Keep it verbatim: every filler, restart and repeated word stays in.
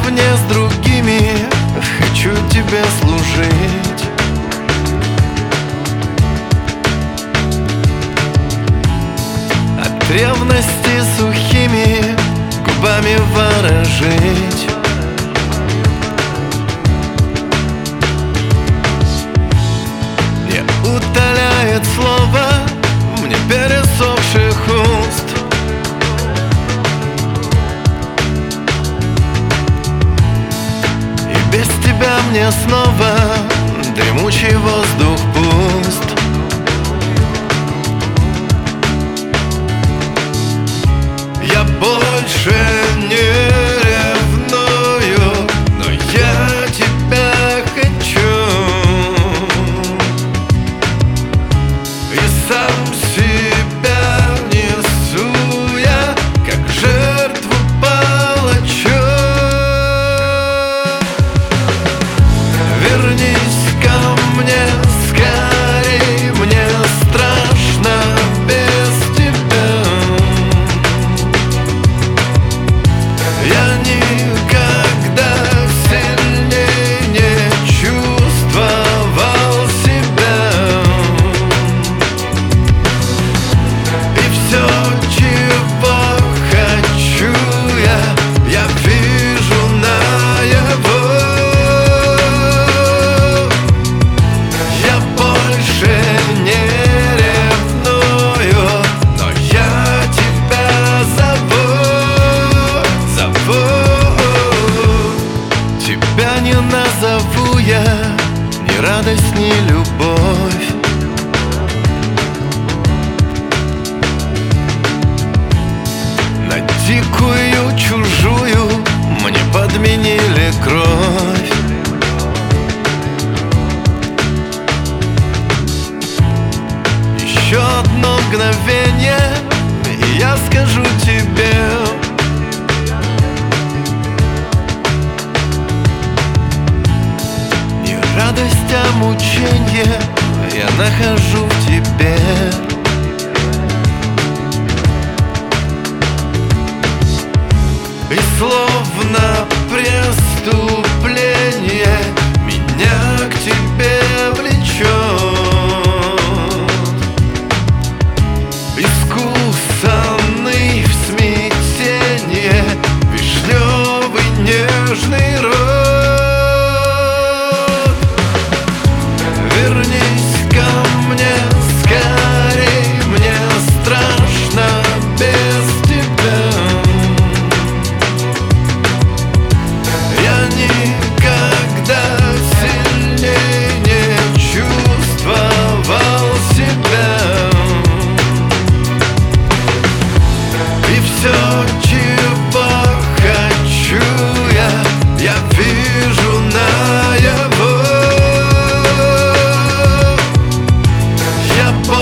наравне с другими хочу тебе служить. От ревности сухими губами ворожить. Не утоляет слово мне пересохших уст. И без тебя мне снова дремучий воздух пуст. Я больше не ревную, но я тебя хочу. И сам себя несу я, как жертву палачу. Вернись ко мне скорей, мне страшно без тебя. Я никогда сильнее не чувствовал себя. И все, чего хочу я, я вижу наяву. Я больше не ревную, но я тебя зову, зову. Тебя не назову я ни радость, ни любовь. На дикую чужую мне подменили кровь. Еще одно мгновение, и я скажу тебе: не радость, а мученье я нахожу в тебе. И словно преступление меня к тебе влечет. Искусанный в смятенье вишневый нежный рот. Вернись ко мне скорей, мне страшно без тебя. Я никогда сильнее не чувствовал себя. И все, чего хочу я, я вижу наяву. Я